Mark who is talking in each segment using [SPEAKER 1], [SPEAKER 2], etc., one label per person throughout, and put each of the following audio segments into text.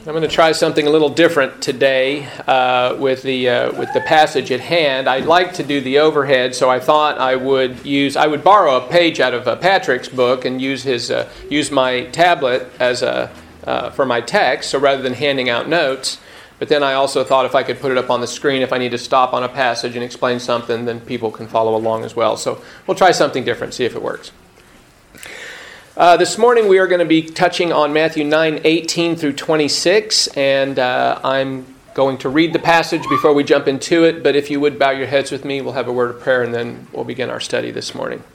[SPEAKER 1] I'm going to try something a little different today with the passage at hand. I'd like to do the overhead, so I thought I would borrow a page out of Patrick's book and use my tablet as for my text. So rather than handing out notes, but then I also thought if I could put it up on the screen, if I need to stop on a passage and explain something, then people can follow along as well. So we'll try something different, see if it works. This morning we are going to be touching on Matthew 9:18 through 26, and I'm going to read the passage before we jump into it, but if you would bow your heads with me, we'll have a word of prayer and then we'll begin our study this morning.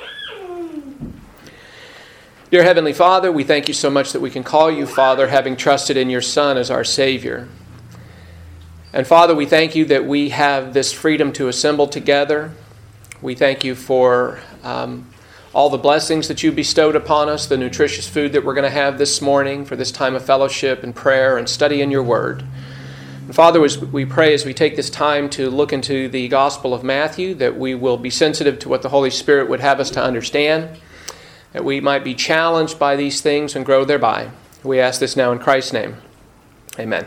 [SPEAKER 1] Dear Heavenly Father, we thank you so much that we can call you Father, having trusted in your Son as our Savior. And Father, we thank you that we have this freedom to assemble together. We thank you for all the blessings that you bestowed upon us, the nutritious food that we're going to have this morning for this time of fellowship and prayer and study in your word. And Father, as we pray, as we take this time to look into the Gospel of Matthew, that we will be sensitive to what the Holy Spirit would have us to understand, that we might be challenged by these things and grow thereby. We ask this now in Christ's name. Amen.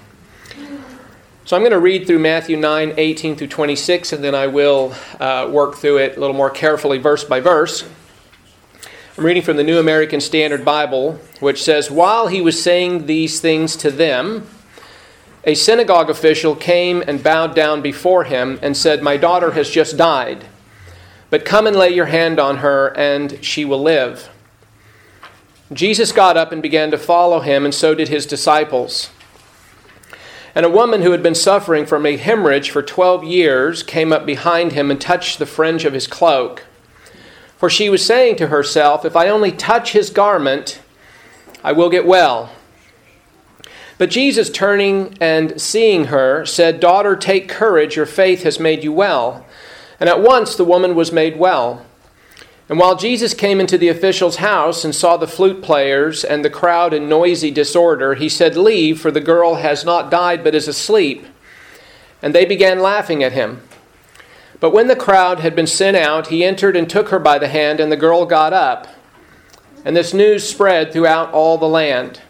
[SPEAKER 1] So I'm going to read through Matthew 9:18 through 26, and then I will work through it a little more carefully verse by verse. I'm reading from the New American Standard Bible, which says, "While he was saying these things to them, a synagogue official came and bowed down before him and said, 'My daughter has just died, but come and lay your hand on her, and she will live.' Jesus got up and began to follow him, and so did his disciples. And a woman who had been suffering from a hemorrhage for 12 years came up behind him and touched the fringe of his cloak. For she was saying to herself, 'If I only touch his garment, I will get well.' But Jesus, turning and seeing her, said, 'Daughter, take courage, your faith has made you well.' And at once the woman was made well. And while Jesus came into the official's house and saw the flute players and the crowd in noisy disorder, he said, 'Leave, for the girl has not died but is asleep.' And they began laughing at him. But when the crowd had been sent out, he entered and took her by the hand, and the girl got up. And this news spread throughout all the land."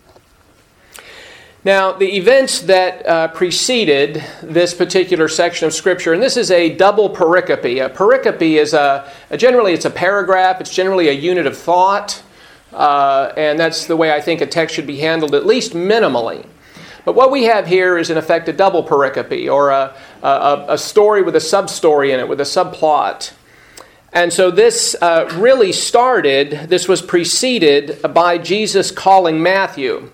[SPEAKER 1] Now, the events that preceded this particular section of Scripture, and this is a double pericope. A pericope is generally it's a paragraph. It's generally a unit of thought, and that's the way I think a text should be handled, at least minimally. But what we have here is, in effect, a double pericope, or a story with a sub-story in it, with a subplot. And so this really started, this was preceded by Jesus calling Matthew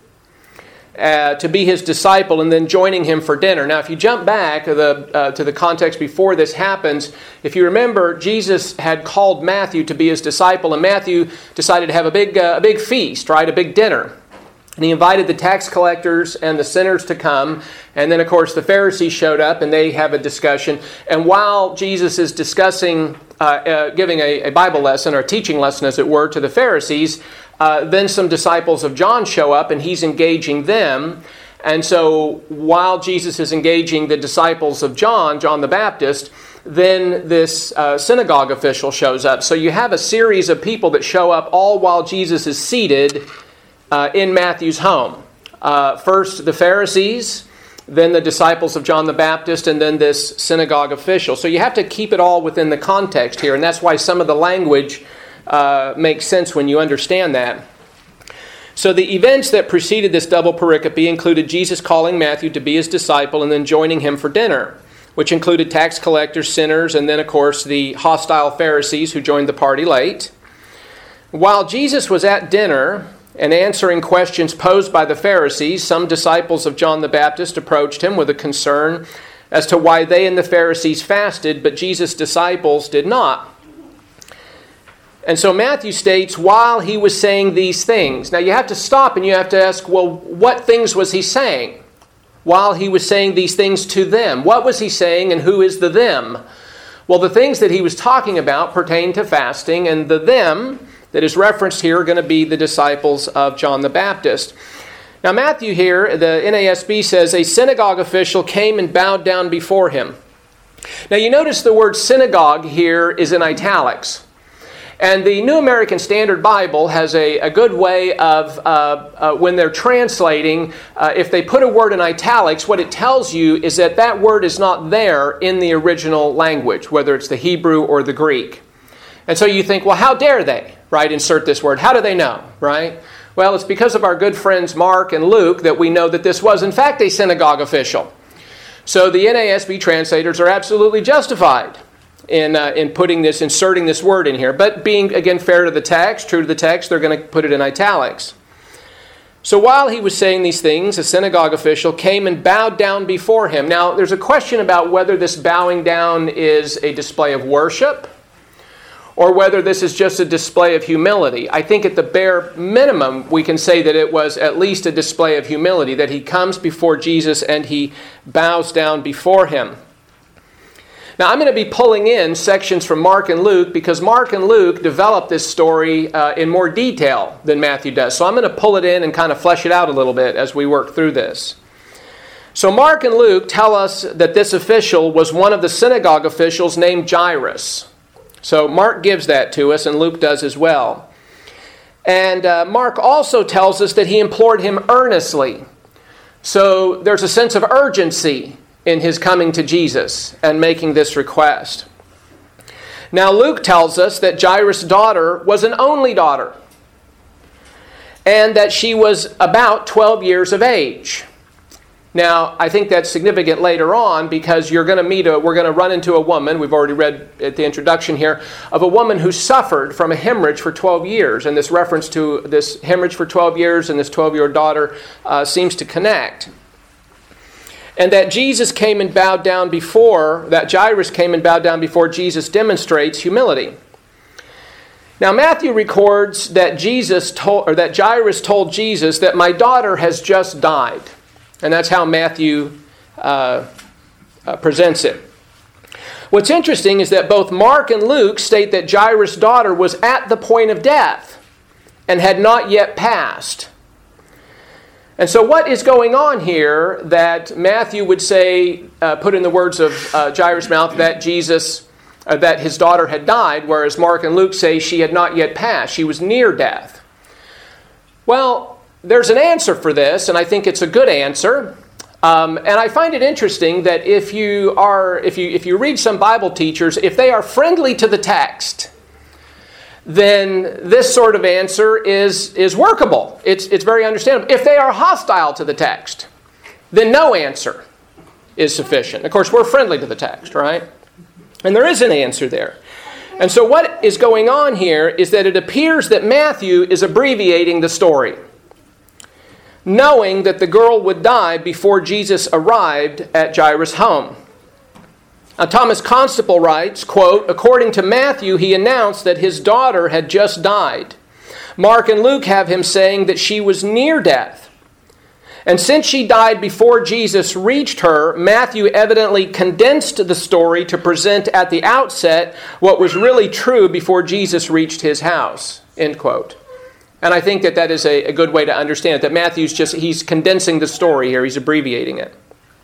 [SPEAKER 1] to be his disciple and then joining him for dinner. Now, if you jump back to the context before this happens, if you remember, Jesus had called Matthew to be his disciple, and Matthew decided to have a big feast, right, a big dinner. And he invited the tax collectors and the sinners to come. And then, of course, the Pharisees showed up and they have a discussion. And while Jesus is discussing, giving a Bible lesson or a teaching lesson, as it were, to the Pharisees, then some disciples of John show up and he's engaging them. And so while Jesus is engaging the disciples of John the Baptist, then this synagogue official shows up. So you have a series of people that show up all while Jesus is seated in Matthew's home. First the Pharisees, then the disciples of John the Baptist, and then this synagogue official. So you have to keep it all within the context here, and that's why some of the language makes sense when you understand that. So the events that preceded this double pericope included Jesus calling Matthew to be his disciple and then joining him for dinner, which included tax collectors, sinners, and then, of course, the hostile Pharisees who joined the party late. While Jesus was at dinner and answering questions posed by the Pharisees, some disciples of John the Baptist approached him with a concern as to why they and the Pharisees fasted, but Jesus' disciples did not. And so Matthew states, while he was saying these things. Now you have to stop and you have to ask, well, what things was he saying? While he was saying these things to them. What was he saying, and who is the them? Well, the things that he was talking about pertain to fasting, and the them that is referenced here are going to be the disciples of John the Baptist. Now Matthew here, the NASB says, a synagogue official came and bowed down before him. Now you notice the word synagogue here is in italics. And the New American Standard Bible has a good way of, when they're translating, if they put a word in italics, what it tells you is that that word is not there in the original language, whether it's the Hebrew or the Greek. And so you think, well, how dare they, right, insert this word? How do they know, right? Well, it's because of our good friends Mark and Luke that we know that this was, in fact, a synagogue official. So the NASB translators are absolutely justified in inserting this word in here. But being, again, fair to the text, true to the text, they're going to put it in italics. So while he was saying these things, a synagogue official came and bowed down before him. Now, there's a question about whether this bowing down is a display of worship or whether this is just a display of humility. I think at the bare minimum, we can say that it was at least a display of humility, that he comes before Jesus and he bows down before him. Now, I'm going to be pulling in sections from Mark and Luke because Mark and Luke develop this story in more detail than Matthew does. So I'm going to pull it in and kind of flesh it out a little bit as we work through this. So Mark and Luke tell us that this official was one of the synagogue officials named Jairus. So Mark gives that to us, and Luke does as well. And Mark also tells us that he implored him earnestly. So there's a sense of urgency in his coming to Jesus and making this request. Now Luke tells us that Jairus' daughter was an only daughter, and that she was about 12 years of age. Now, I think that's significant later on because we're going to run into a woman, we've already read at the introduction here, of a woman who suffered from a hemorrhage for 12 years. And this reference to this hemorrhage for 12 years and this 12-year daughter seems to connect. And that Jairus came and bowed down before Jesus demonstrates humility. Now, Matthew records that Jairus told Jesus that my daughter has just died. And that's how Matthew presents it. What's interesting is that both Mark and Luke state that Jairus' daughter was at the point of death and had not yet passed. And so what is going on here that Matthew would say, put in the words of Jairus' mouth, that that his daughter had died, whereas Mark and Luke say she had not yet passed. She was near death. Well, there's an answer for this, and I think it's a good answer. And I find it interesting that if you read some Bible teachers, if they are friendly to the text, then this sort of answer is workable. It's very understandable. If they are hostile to the text, then no answer is sufficient. Of course, we're friendly to the text, right? And there is an answer there. And so what is going on here is that it appears that Matthew is abbreviating the story, knowing that the girl would die before Jesus arrived at Jairus' home. Now, Thomas Constable writes, quote, according to Matthew, he announced that his daughter had just died. Mark and Luke have him saying that she was near death. And since she died before Jesus reached her, Matthew evidently condensed the story to present at the outset what was really true before Jesus reached his house, end quote. And I think that is a good way to understand it, that Matthew's he's condensing the story here. He's abbreviating it.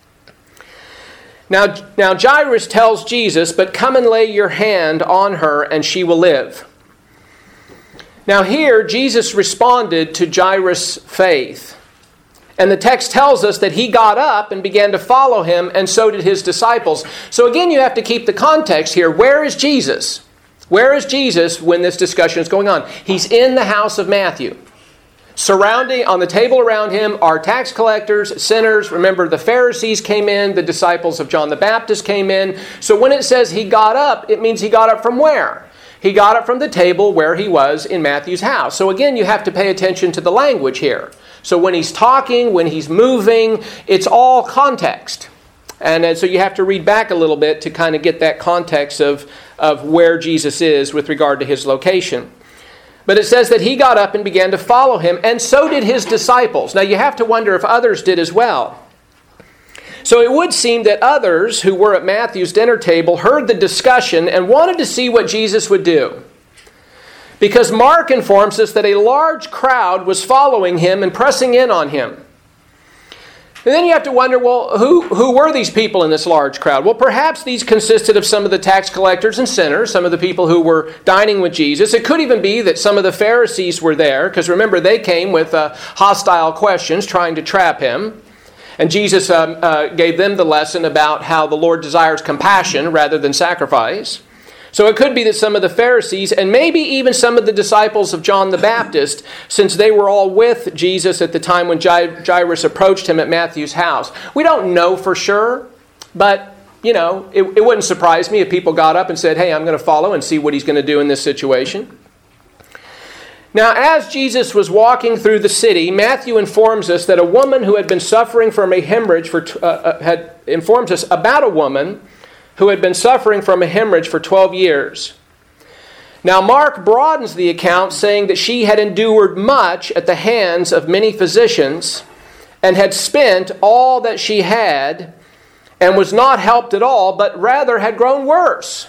[SPEAKER 1] Now Jairus tells Jesus, but come and lay your hand on her and she will live. Now here, Jesus responded to Jairus' faith. And the text tells us that he got up and began to follow him, and so did his disciples. So again, you have to keep the context here. Where is Jesus? Where is Jesus when this discussion is going on? He's in the house of Matthew. Surrounding, on the table around him, are tax collectors, sinners. Remember, the Pharisees came in, the disciples of John the Baptist came in. So when it says he got up, it means he got up from where? He got up from the table where he was in Matthew's house. So again, you have to pay attention to the language here. So when he's talking, when he's moving, it's all context. And so you have to read back a little bit to kind of get that context of where Jesus is with regard to his location. But it says that he got up and began to follow him, and so did his disciples. Now you have to wonder if others did as well. So it would seem that others who were at Matthew's dinner table heard the discussion and wanted to see what Jesus would do. Because Mark informs us that a large crowd was following him and pressing in on him. And then you have to wonder, well, who were these people in this large crowd? Well, perhaps these consisted of some of the tax collectors and sinners, some of the people who were dining with Jesus. It could even be that some of the Pharisees were there, because remember, they came with hostile questions trying to trap him. And Jesus gave them the lesson about how the Lord desires compassion rather than sacrifice. So it could be that some of the Pharisees, and maybe even some of the disciples of John the Baptist, since they were all with Jesus at the time when Jairus approached him at Matthew's house. We don't know for sure, but, it wouldn't surprise me if people got up and said, hey, I'm going to follow and see what he's going to do in this situation. Now, as Jesus was walking through the city, Matthew informs us that a woman who had been suffering from a hemorrhage informs us about a woman who had been suffering from a hemorrhage for 12 years. Now, Mark broadens the account, saying that she had endured much at the hands of many physicians and had spent all that she had and was not helped at all, but rather had grown worse.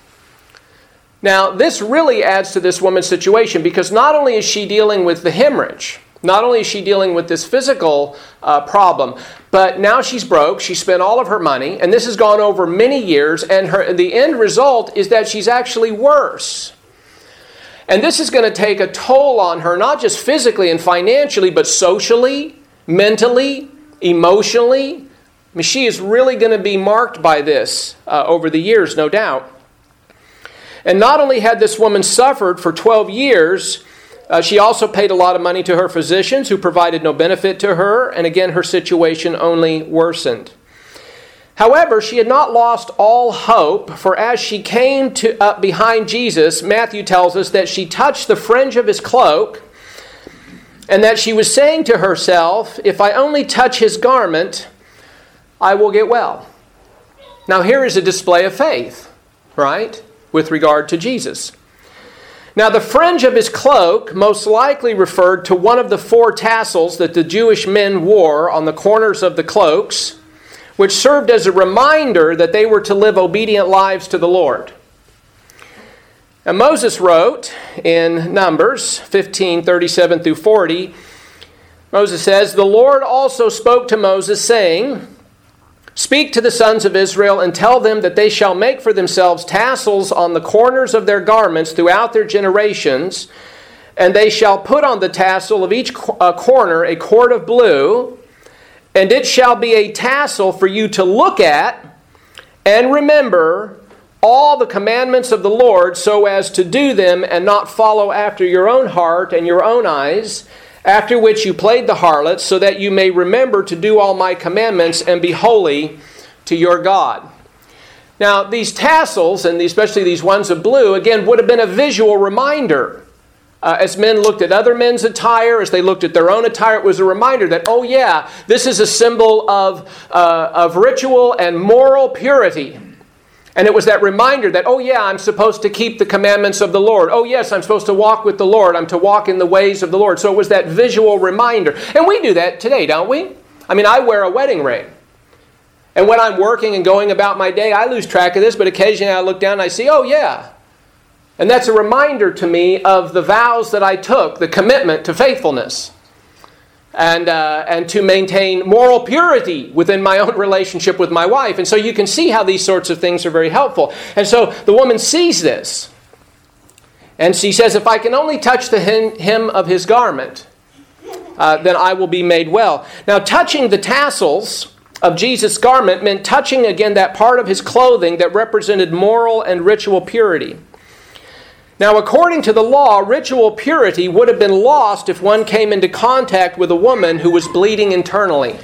[SPEAKER 1] Now, this really adds to this woman's situation, because not only is she dealing with the hemorrhage, not only is she dealing with this physical problem, but now she's broke. She spent all of her money, and this has gone over many years, and the end result is that she's actually worse. And this is going to take a toll on her, not just physically and financially, but socially, mentally, emotionally. I mean, she is really going to be marked by this over the years, no doubt. And not only had this woman suffered for 12 years, she also paid a lot of money to her physicians who provided no benefit to her, and again, her situation only worsened. However, she had not lost all hope, for as she came up behind Jesus, Matthew tells us that she touched the fringe of his cloak, and that she was saying to herself, if I only touch his garment, I will get well. Now here is a display of faith, right, with regard to Jesus. Now, the fringe of his cloak most likely referred to one of the 4 tassels that the Jewish men wore on the corners of the cloaks, which served as a reminder that they were to live obedient lives to the Lord. And Moses wrote in Numbers 15:37 through 40, Moses says, the Lord also spoke to Moses, saying, speak to the sons of Israel and tell them that they shall make for themselves tassels on the corners of their garments throughout their generations, and they shall put on the tassel of each corner a cord of blue, and it shall be a tassel for you to look at and remember all the commandments of the Lord, so as to do them and not follow after your own heart and your own eyes, after which you played the harlot, so that you may remember to do all my commandments and be holy to your God. Now, these tassels, and especially these ones of blue, again, would have been a visual reminder. As men looked at other men's attire, as they looked at their own attire, it was a reminder that, oh yeah, this is a symbol of ritual and moral purity. And it was that reminder that, oh yeah, I'm supposed to keep the commandments of the Lord. Oh yes, I'm supposed to walk with the Lord. I'm to walk in the ways of the Lord. So it was that visual reminder. And we do that today, don't we? I mean, I wear a wedding ring. And when I'm working and going about my day, I lose track of this, but occasionally I look down and I see, oh yeah. And that's a reminder to me of the vows that I took, the commitment to faithfulness. And to maintain moral purity within my own relationship with my wife. And so you can see how these sorts of things are very helpful. And so the woman sees this. And she says, if I can only touch the hem of his garment, then I will be made well. Now, touching the tassels of Jesus' garment meant touching again that part of his clothing that represented moral and ritual purity. Now, according to the law, ritual purity would have been lost if one came into contact with a woman who was bleeding internally.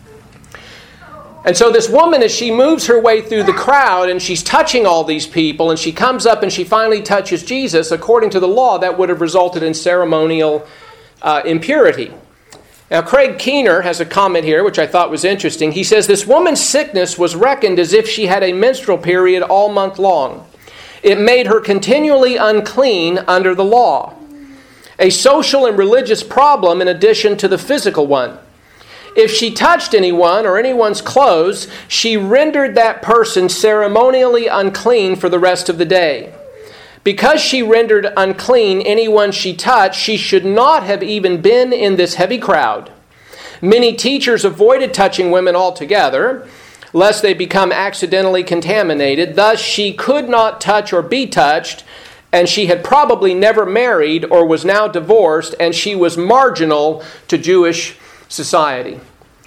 [SPEAKER 1] And so this woman, as she moves her way through the crowd and she's touching all these people, and she comes up and she finally touches Jesus, according to the law, that would have resulted in ceremonial impurity. Now, Craig Keener has a comment here, which I thought was interesting. He says, this woman's sickness was reckoned as if she had a menstrual period all month long. It made her continually unclean under the law. A social and religious problem in addition to the physical one. If she touched anyone or anyone's clothes, she rendered that person ceremonially unclean for the rest of the day. Because she rendered unclean anyone she touched, she should not have even been in this heavy crowd. Many teachers avoided touching women altogether, lest they become accidentally contaminated. Thus, she could not touch or be touched, and she had probably never married or was now divorced, and she was marginal to Jewish society.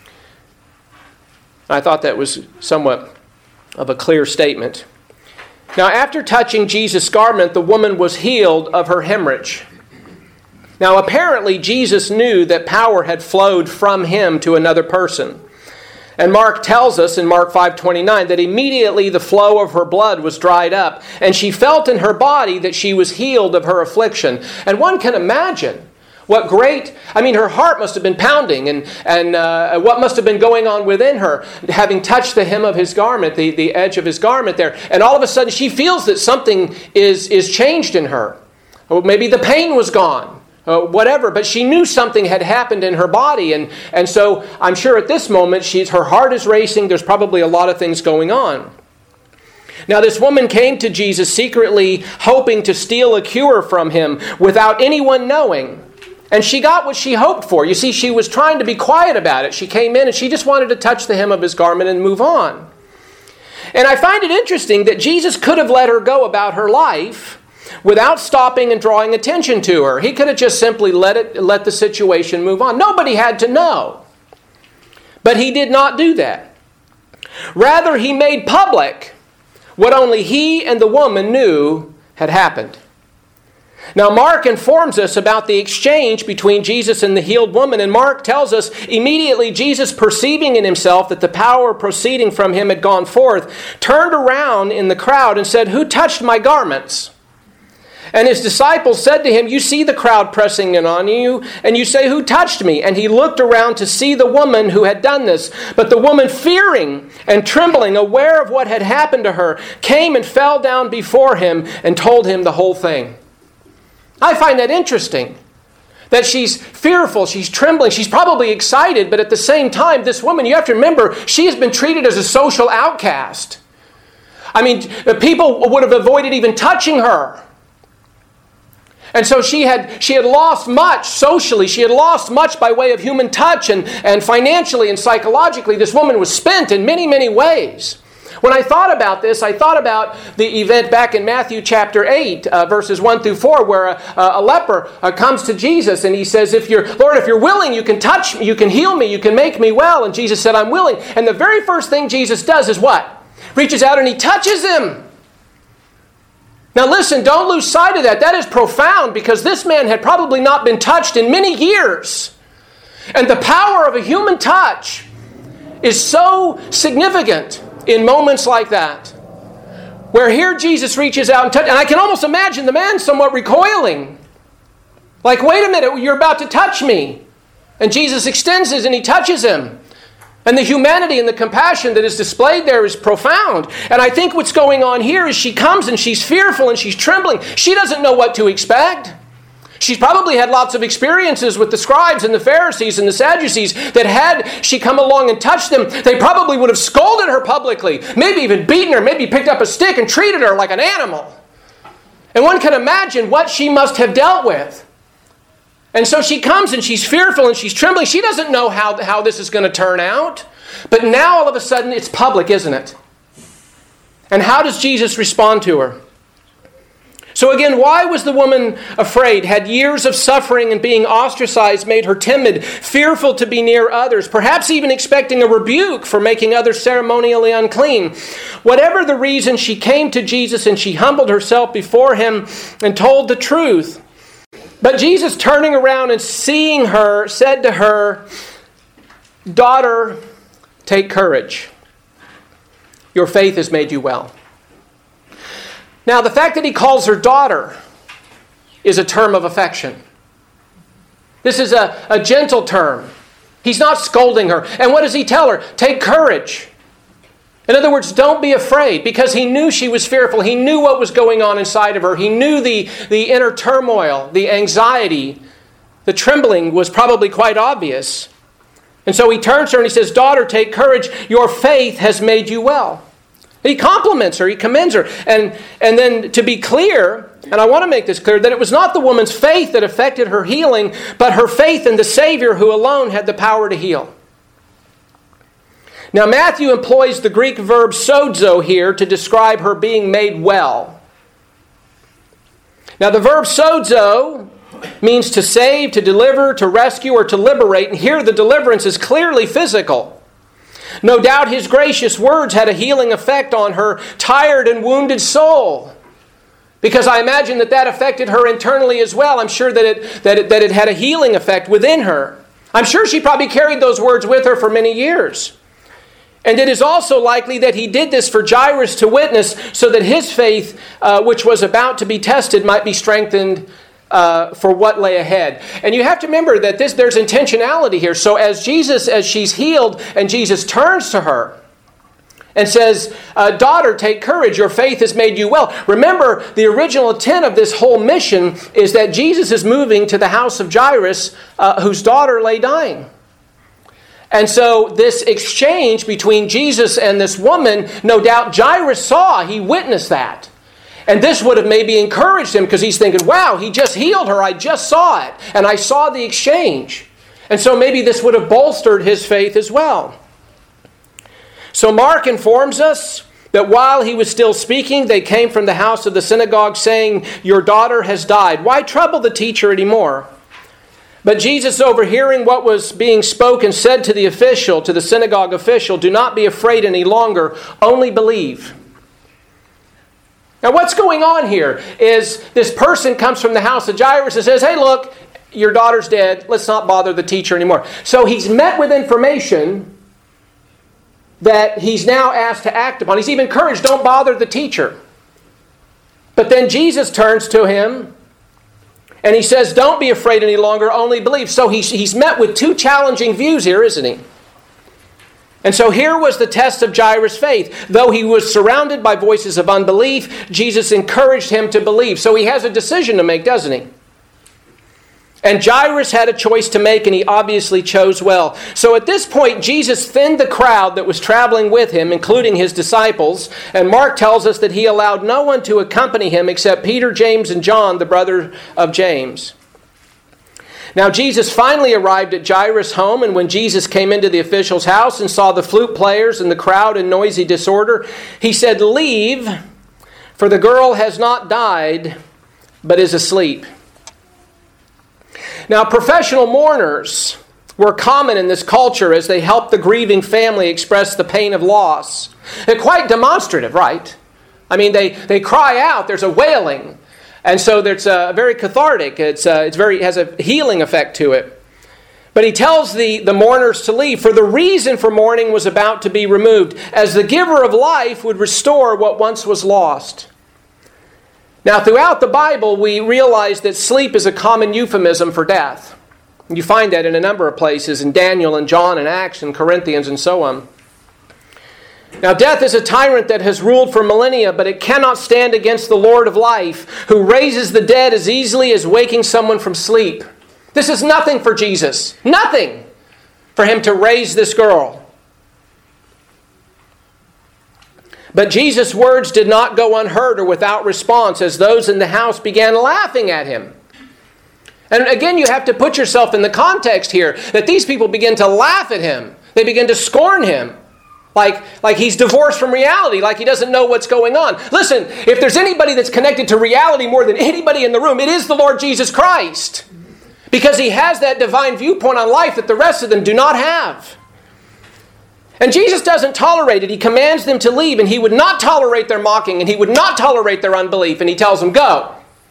[SPEAKER 1] I thought that was somewhat of a clear statement. Now, after touching Jesus' garment, the woman was healed of her hemorrhage. Now, apparently, Jesus knew that power had flowed from him to another person. And Mark tells us in Mark 5:29 that immediately the flow of her blood was dried up, and she felt in her body that she was healed of her affliction. And one can imagine what her heart must have been pounding, and what must have been going on within her, having touched the hem of his garment, the edge of his garment there. And all of a sudden she feels that something is changed in her. Or maybe the pain was gone. Whatever, but she knew something had happened in her body, and so I'm sure at this moment her heart is racing. There's probably a lot of things going on. Now, this woman came to Jesus secretly, hoping to steal a cure from him without anyone knowing, and she got what she hoped for. You see, she was trying to be quiet about it. She came in and she just wanted to touch the hem of his garment and move on. And I find it interesting that Jesus could have let her go about her life without stopping and drawing attention to her. He could have just simply let the situation move on. Nobody had to know. But he did not do that. Rather, he made public what only he and the woman knew had happened. Now, Mark informs us about the exchange between Jesus and the healed woman, and Mark tells us immediately Jesus, perceiving in himself that the power proceeding from him had gone forth, turned around in the crowd and said, "Who touched my garments?" And his disciples said to him, "You see the crowd pressing in on you, and you say, 'Who touched me?' And he looked around to see the woman who had done this. But the woman, fearing and trembling, aware of what had happened to her, came and fell down before him and told him the whole thing." I find that interesting, that she's fearful, she's trembling, she's probably excited, but at the same time, this woman, you have to remember, she has been treated as a social outcast. I mean, people would have avoided even touching her. And so she had lost much socially. She had lost much by way of human touch, and financially and psychologically. This woman was spent in many, many ways. When I thought about this, I thought about the event back in Matthew chapter 8, verses 1 through 4, where a leper comes to Jesus and he says, Lord, if you're willing, you can touch me, you can heal me, you can make me well. And Jesus said, "I'm willing." And the very first thing Jesus does is what? Reaches out and he touches him. Now listen, don't lose sight of that. That is profound, because this man had probably not been touched in many years. And the power of a human touch is so significant in moments like that, where here Jesus reaches out and touches, and I can almost imagine the man somewhat recoiling. Like, wait a minute, you're about to touch me. And Jesus extends his and he touches him. And the humanity and the compassion that is displayed there is profound. And I think what's going on here is she comes and she's fearful and she's trembling. She doesn't know what to expect. She's probably had lots of experiences with the scribes and the Pharisees and the Sadducees that had she come along and touched them, they probably would have scolded her publicly, maybe even beaten her, maybe picked up a stick and treated her like an animal. And one can imagine what she must have dealt with. And so she comes and she's fearful and she's trembling. She doesn't know how this is going to turn out. But now all of a sudden it's public, isn't it? And how does Jesus respond to her? So again, why was the woman afraid? Had years of suffering and being ostracized made her timid, fearful to be near others, perhaps even expecting a rebuke for making others ceremonially unclean? Whatever the reason, she came to Jesus and she humbled herself before him and told the truth. But Jesus, turning around and seeing her, said to her, "Daughter, take courage. Your faith has made you well." Now, the fact that he calls her daughter is a term of affection. This is a gentle term. He's not scolding her. And what does he tell her? Take courage. In other words, don't be afraid, because he knew she was fearful. He knew what was going on inside of her. He knew the inner turmoil, the anxiety, the trembling was probably quite obvious. And so he turns to her and he says, "Daughter, take courage. Your faith has made you well." He compliments her. He commends her. And then, to be clear, and I want to make this clear, that it was not the woman's faith that affected her healing, but her faith in the Savior who alone had the power to heal. Now, Matthew employs the Greek verb sozo here to describe her being made well. Now, the verb sozo means to save, to deliver, to rescue, or to liberate, and here the deliverance is clearly physical. No doubt his gracious words had a healing effect on her tired and wounded soul, because I imagine that affected her internally as well. I'm sure that it had a healing effect within her. I'm sure she probably carried those words with her for many years. And it is also likely that he did this for Jairus to witness, so that his faith, which was about to be tested, might be strengthened for what lay ahead. And you have to remember that there's intentionality here. So as she's healed, and Jesus turns to her and says, "Daughter, take courage, your faith has made you well." Remember, the original intent of this whole mission is that Jesus is moving to the house of Jairus, whose daughter lay dying. And so this exchange between Jesus and this woman, no doubt Jairus saw, he witnessed that. And this would have maybe encouraged him, because he's thinking, wow, he just healed her, I just saw it, and I saw the exchange. And so maybe this would have bolstered his faith as well. So Mark informs us that while he was still speaking, they came from the house of the synagogue saying, "Your daughter has died. Why trouble the teacher anymore?" But Jesus, overhearing what was being spoken, said to the synagogue official, "Do not be afraid any longer, only believe." Now what's going on here is this person comes from the house of Jairus and says, "Hey, look, your daughter's dead. Let's not bother the teacher anymore." So he's met with information that he's now asked to act upon. He's even encouraged, don't bother the teacher. But then Jesus turns to him and he says, "Don't be afraid any longer, only believe." So he's met with two challenging views here, isn't he? And so here was the test of Jairus' faith. Though he was surrounded by voices of unbelief, Jesus encouraged him to believe. So he has a decision to make, doesn't he? And Jairus had a choice to make, and he obviously chose well. So at this point, Jesus thinned the crowd that was traveling with him, including his disciples. And Mark tells us that he allowed no one to accompany him except Peter, James, and John, the brother of James. Now Jesus finally arrived at Jairus' home, and when Jesus came into the official's house and saw the flute players and the crowd in noisy disorder, he said, "Leave, for the girl has not died, but is asleep." Now, professional mourners were common in this culture as they helped the grieving family express the pain of loss. They're quite demonstrative, right? I mean, they cry out, there's a wailing. And so it's very cathartic. It has a healing effect to it. But he tells the mourners to leave, for the reason for mourning was about to be removed, as the giver of life would restore what once was lost. Now, throughout the Bible, we realize that sleep is a common euphemism for death. You find that in a number of places, in Daniel and John and Acts and Corinthians and so on. Now, death is a tyrant that has ruled for millennia, but it cannot stand against the Lord of life, who raises the dead as easily as waking someone from sleep. This is nothing for Jesus. Nothing for him to raise this girl. But Jesus' words did not go unheard or without response, as those in the house began laughing at him. And again, you have to put yourself in the context here, that these people begin to laugh at him. They begin to scorn him. Like he's divorced from reality, like he doesn't know what's going on. Listen, if there's anybody that's connected to reality more than anybody in the room, it is the Lord Jesus Christ. Because he has that divine viewpoint on life that the rest of them do not have. And Jesus doesn't tolerate it. He commands them to leave, and he would not tolerate their mocking, and he would not tolerate their unbelief, and he tells them, "Go."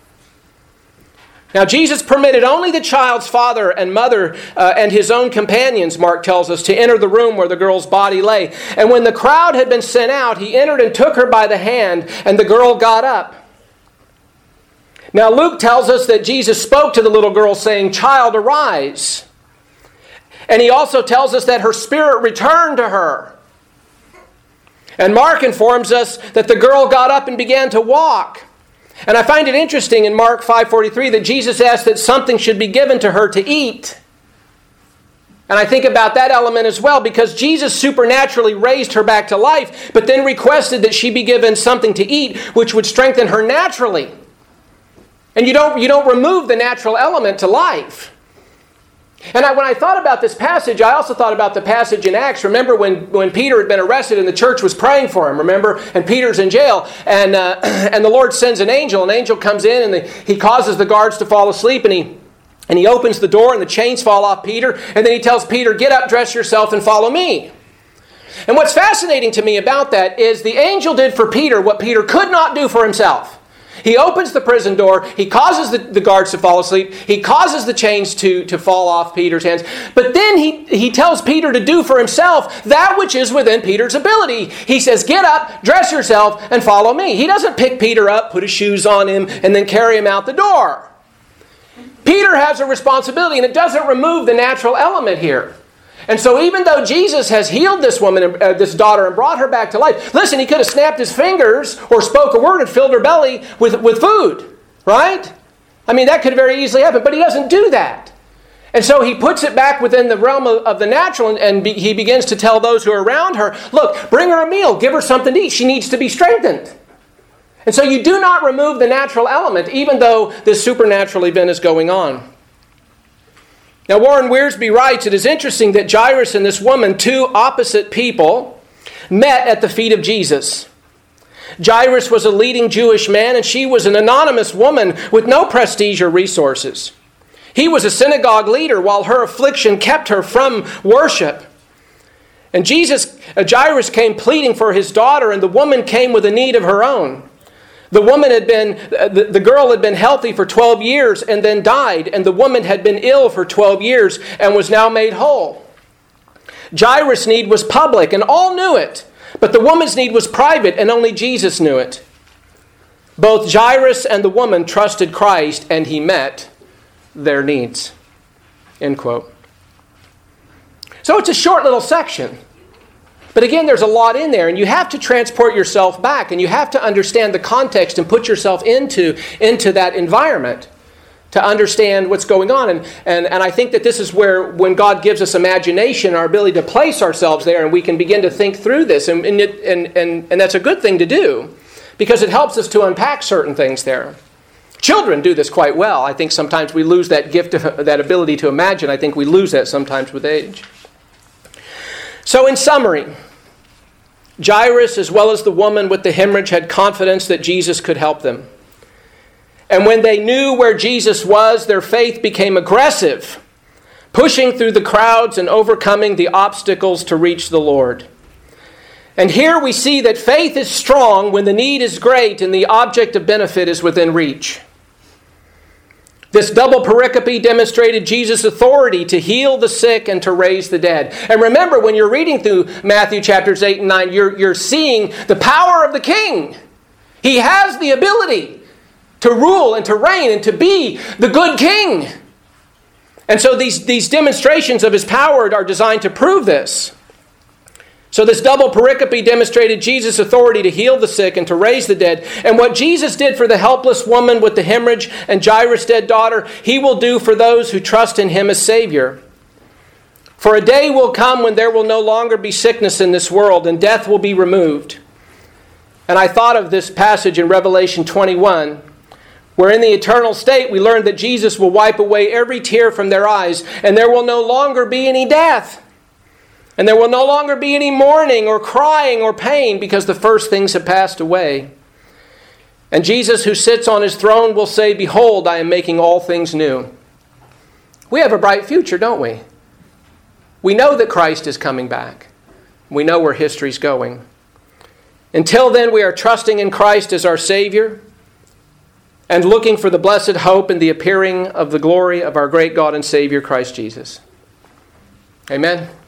[SPEAKER 1] Now, Jesus permitted only the child's father and mother and his own companions, Mark tells us, to enter the room where the girl's body lay. And when the crowd had been sent out, he entered and took her by the hand, and the girl got up. Now, Luke tells us that Jesus spoke to the little girl, saying, "Child, arise." And he also tells us that her spirit returned to her. And Mark informs us that the girl got up and began to walk. And I find it interesting in Mark 5:43 that Jesus asked that something should be given to her to eat. And I think about that element as well, because Jesus supernaturally raised her back to life, but then requested that she be given something to eat, which would strengthen her naturally. And you don't remove the natural element to life. And when I thought about this passage, I also thought about the passage in Acts. Remember when Peter had been arrested and the church was praying for him, remember? And Peter's in jail, and the Lord sends an angel. An angel comes in, and he causes the guards to fall asleep, and he opens the door, and the chains fall off Peter, and then he tells Peter, "Get up, dress yourself, and follow me." And what's fascinating to me about that is the angel did for Peter what Peter could not do for himself. He opens the prison door. He causes the guards to fall asleep. He causes the chains to fall off Peter's hands. But then he tells Peter to do for himself that which is within Peter's ability. He says, "Get up, dress yourself, and follow me." He doesn't pick Peter up, put his shoes on him, and then carry him out the door. Peter has a responsibility, and it doesn't remove the natural element here. And so even though Jesus has healed this woman, this daughter, and brought her back to life, listen, he could have snapped his fingers or spoke a word and filled her belly with food, right? I mean, that could very easily happen, but he doesn't do that. And so he puts it back within the realm of the natural, and he begins to tell those who are around her, look, bring her a meal, give her something to eat. She needs to be strengthened. And so you do not remove the natural element, even though this supernatural event is going on. Now, Warren Wiersbe writes, it is interesting that Jairus and this woman, two opposite people, met at the feet of Jesus. Jairus was a leading Jewish man, and she was an anonymous woman with no prestige or resources. He was a synagogue leader, while her affliction kept her from worship. And Jairus came pleading for his daughter, and the woman came with a need of her own. The girl had been healthy for 12 years and then died, and the woman had been ill for 12 years and was now made whole. Jairus' need was public, and all knew it, but the woman's need was private, and only Jesus knew it. Both Jairus and the woman trusted Christ, and he met their needs. End quote. So it's a short little section. But again, there's a lot in there, and you have to transport yourself back, and you have to understand the context and put yourself into that environment to understand what's going on. And I think that this is where, when God gives us imagination, our ability to place ourselves there, and we can begin to think through this, and that's a good thing to do, because it helps us to unpack certain things there. Children do this quite well. I think sometimes we lose that gift, that ability to imagine. I think we lose that sometimes with age. So in summary, Jairus, as well as the woman with the hemorrhage, had confidence that Jesus could help them. And when they knew where Jesus was, their faith became aggressive, pushing through the crowds and overcoming the obstacles to reach the Lord. And here we see that faith is strong when the need is great and the object of benefit is within reach. This double pericope demonstrated Jesus' authority to heal the sick and to raise the dead. And remember, when you're reading through Matthew chapters 8 and 9, you're seeing the power of the King. He has the ability to rule and to reign and to be the good King. And so these demonstrations of his power are designed to prove this. So this double pericope demonstrated Jesus' authority to heal the sick and to raise the dead. And what Jesus did for the helpless woman with the hemorrhage and Jairus' dead daughter, he will do for those who trust in him as Savior. For a day will come when there will no longer be sickness in this world, and death will be removed. And I thought of this passage in Revelation 21, where in the eternal state we learn that Jesus will wipe away every tear from their eyes, and there will no longer be any death. And there will no longer be any mourning or crying or pain, because the first things have passed away. And Jesus, who sits on his throne, will say, "Behold, I am making all things new." We have a bright future, don't we? We know that Christ is coming back. We know where history's going. Until then, we are trusting in Christ as our Savior and looking for the blessed hope and the appearing of the glory of our great God and Savior, Christ Jesus. Amen.